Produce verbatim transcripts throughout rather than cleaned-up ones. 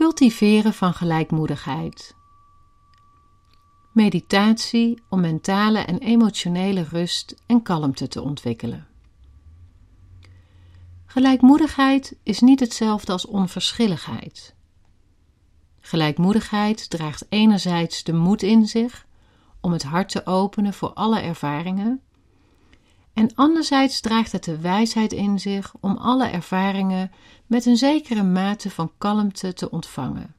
Cultiveren van gelijkmoedigheid. Meditatie om mentale en emotionele rust en kalmte te ontwikkelen. Gelijkmoedigheid is niet hetzelfde als onverschilligheid. Gelijkmoedigheid draagt enerzijds de moed in zich om het hart te openen voor alle ervaringen, en anderzijds draagt het de wijsheid in zich om alle ervaringen met een zekere mate van kalmte te ontvangen.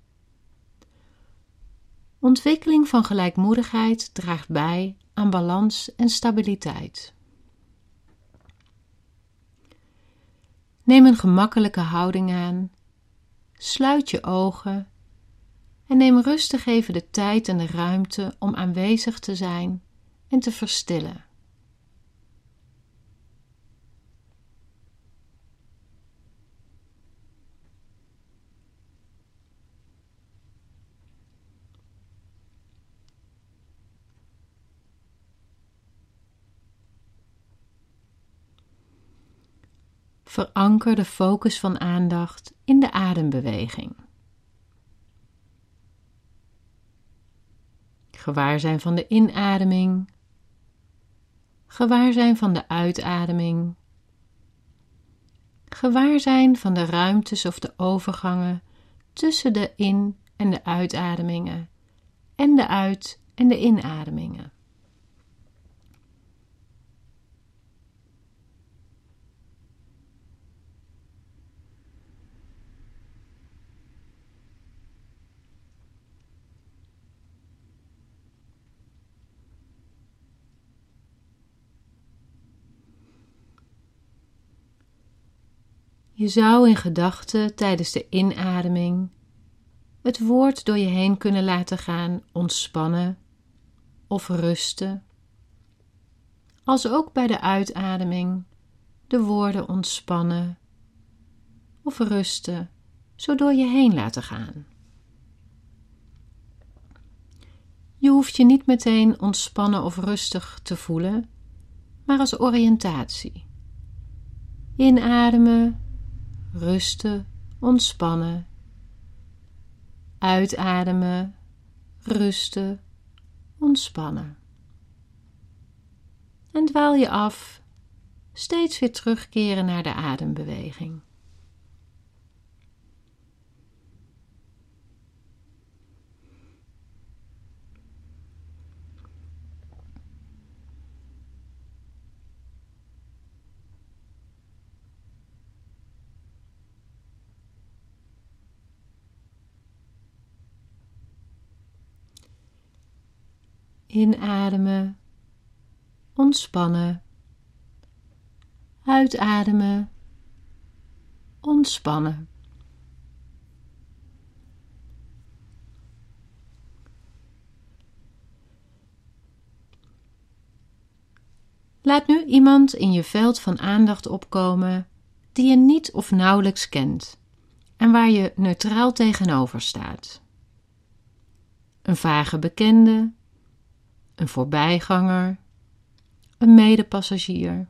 Ontwikkeling van gelijkmoedigheid draagt bij aan balans en stabiliteit. Neem een gemakkelijke houding aan, sluit je ogen en neem rustig even de tijd en de ruimte om aanwezig te zijn en te verstillen. Veranker de focus van aandacht in de adembeweging. Gewaarzijn van de inademing, gewaarzijn van de uitademing, gewaarzijn van de ruimtes of de overgangen tussen de in- en de uitademingen en de uit- en de inademingen. Je zou in gedachten tijdens de inademing het woord door je heen kunnen laten gaan ontspannen of rusten, als ook bij de uitademing de woorden ontspannen of rusten zo door je heen laten gaan. Je hoeft je niet meteen ontspannen of rustig te voelen, maar als oriëntatie. Inademen, rusten, ontspannen. Uitademen, rusten, ontspannen. En dwaal je af, steeds weer terugkeren naar de adembeweging. Inademen, ontspannen. Uitademen, ontspannen. Laat nu iemand in je veld van aandacht opkomen die je niet of nauwelijks kent en waar je neutraal tegenover staat. Een vage bekende, een voorbijganger, een medepassagier.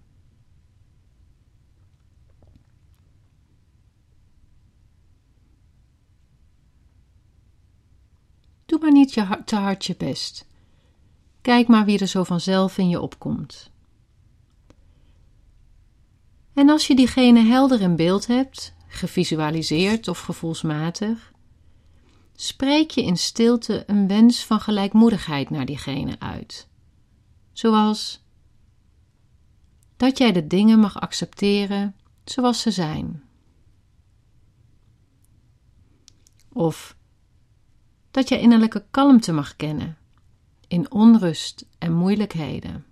Doe maar niet je te hard je best. Kijk maar wie er zo vanzelf in je opkomt. En als je diegene helder in beeld hebt, gevisualiseerd of gevoelsmatig, spreek je in stilte een wens van gelijkmoedigheid naar diegene uit. Zoals dat jij de dingen mag accepteren zoals ze zijn. Of dat jij innerlijke kalmte mag kennen in onrust en moeilijkheden.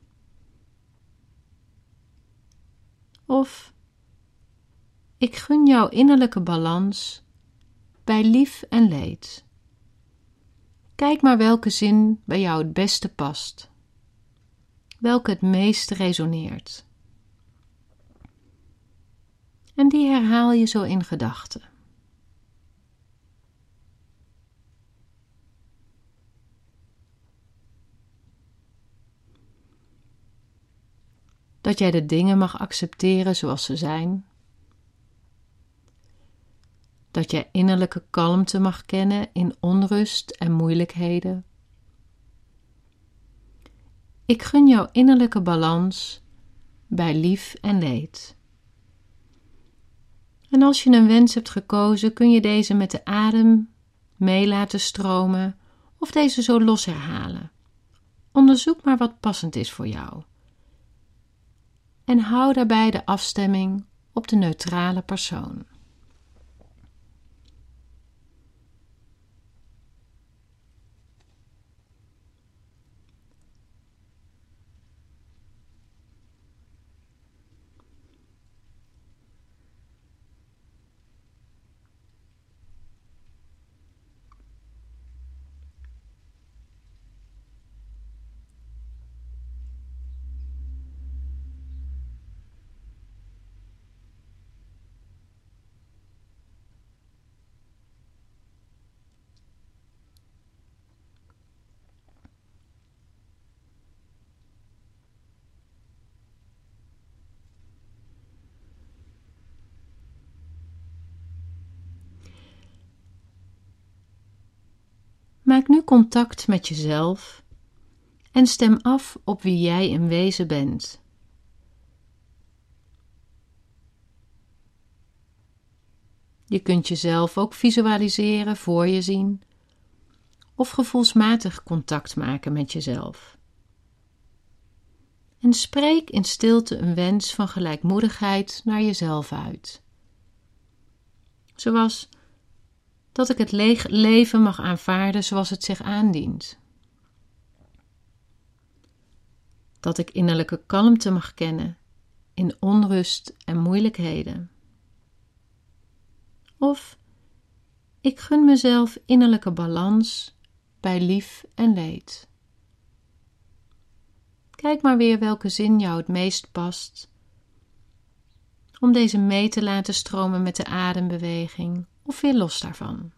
Of ik gun jouw innerlijke balans bij lief en leed. Kijk maar welke zin bij jou het beste past, welke het meest resoneert. En die herhaal je zo in gedachten. Dat jij de dingen mag accepteren zoals ze zijn. Dat jij innerlijke kalmte mag kennen in onrust en moeilijkheden. Ik gun jou innerlijke balans bij lief en leed. En als je een wens hebt gekozen, kun je deze met de adem mee laten stromen of deze zo los herhalen. Onderzoek maar wat passend is voor jou. En hou daarbij de afstemming op de neutrale persoon. Maak nu contact met jezelf en stem af op wie jij in wezen bent. Je kunt jezelf ook visualiseren, voor je zien of gevoelsmatig contact maken met jezelf. En spreek in stilte een wens van gelijkmoedigheid naar jezelf uit. Zoals dat ik het le- leven mag aanvaarden zoals het zich aandient. Dat ik innerlijke kalmte mag kennen in onrust en moeilijkheden. Of ik gun mezelf innerlijke balans bij lief en leed. Kijk maar weer welke zin jou het meest past, om deze mee te laten stromen met de adembeweging of weer los daarvan.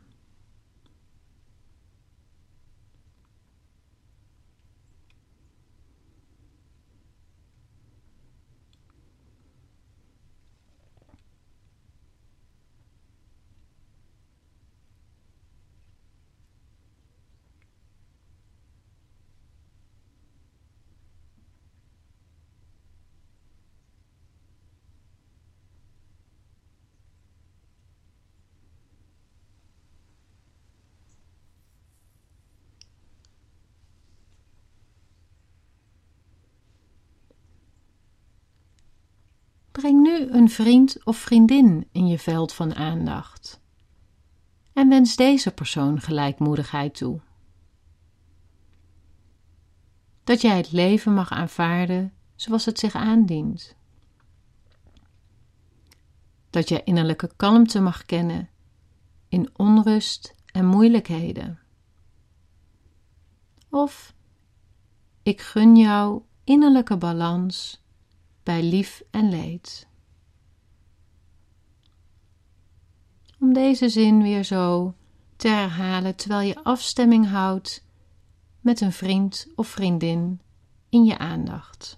Breng nu een vriend of vriendin in je veld van aandacht en wens deze persoon gelijkmoedigheid toe. Dat jij het leven mag aanvaarden zoals het zich aandient. Dat jij innerlijke kalmte mag kennen in onrust en moeilijkheden. Of ik gun jou innerlijke balans bij lief en leed. Om deze zin weer zo te herhalen terwijl je afstemming houdt met een vriend of vriendin in je aandacht.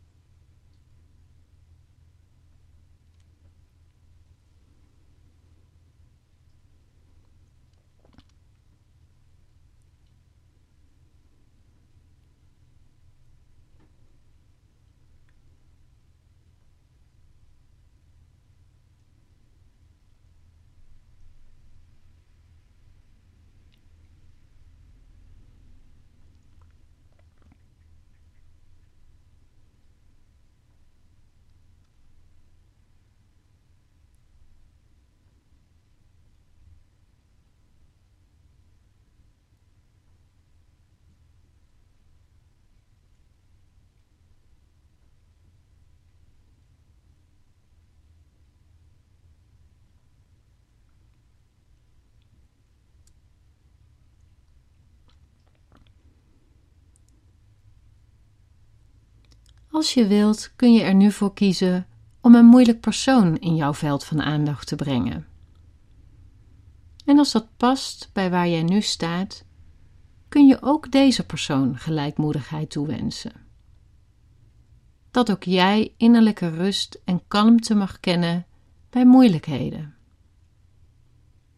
Als je wilt, kun je er nu voor kiezen om een moeilijk persoon in jouw veld van aandacht te brengen. En als dat past bij waar jij nu staat, kun je ook deze persoon gelijkmoedigheid toewensen. Dat ook jij innerlijke rust en kalmte mag kennen bij moeilijkheden.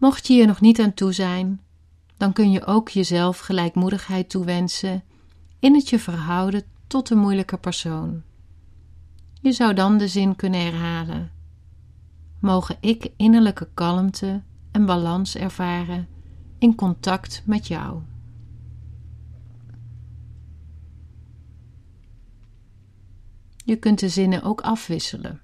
Mocht je er nog niet aan toe zijn, dan kun je ook jezelf gelijkmoedigheid toewensen in het je verhouden tot een moeilijke persoon. Je zou dan de zin kunnen herhalen: mogen ik innerlijke kalmte en balans ervaren in contact met jou. Je kunt de zinnen ook afwisselen.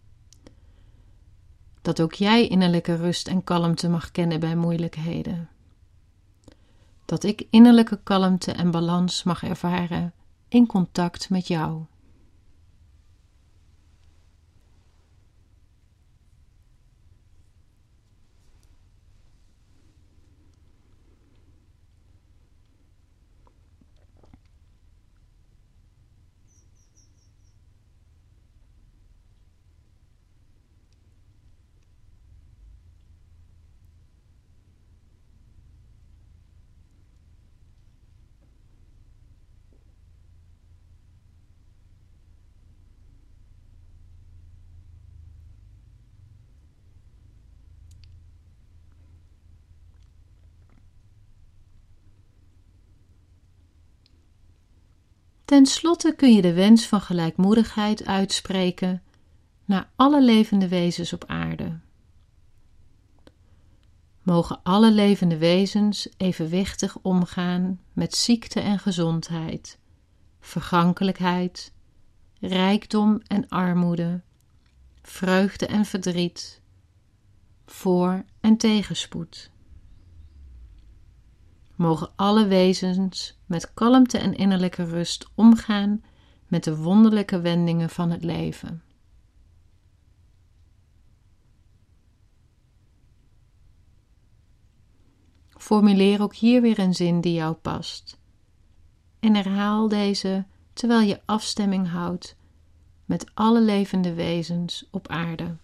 Dat ook jij innerlijke rust en kalmte mag kennen bij moeilijkheden. Dat ik innerlijke kalmte en balans mag ervaren in contact met jou. Ten slotte kun je de wens van gelijkmoedigheid uitspreken naar alle levende wezens op aarde. Mogen alle levende wezens evenwichtig omgaan met ziekte en gezondheid, vergankelijkheid, rijkdom en armoede, vreugde en verdriet, voor- en tegenspoed. Mogen alle wezens met kalmte en innerlijke rust omgaan met de wonderlijke wendingen van het leven. Formuleer ook hier weer een zin die jou past en herhaal deze terwijl je afstemming houdt met alle levende wezens op aarde.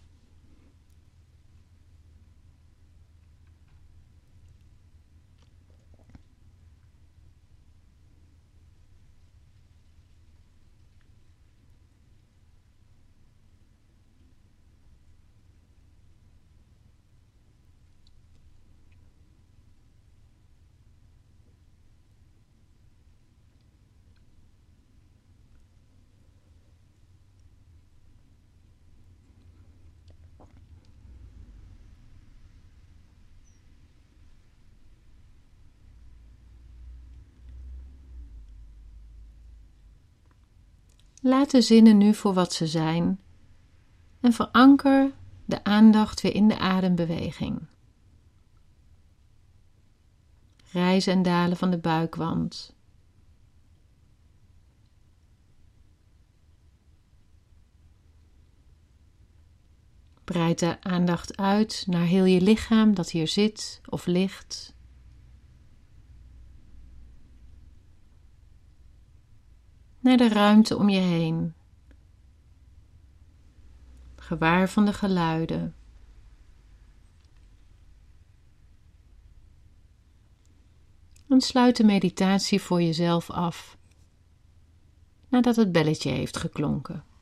Laat de zinnen nu voor wat ze zijn en veranker de aandacht weer in de adembeweging. Rijzen en dalen van de buikwand. Breid de aandacht uit naar heel je lichaam dat hier zit of ligt. Naar de ruimte om je heen. Gewaar van de geluiden. En sluit de meditatie voor jezelf af, nadat het belletje heeft geklonken.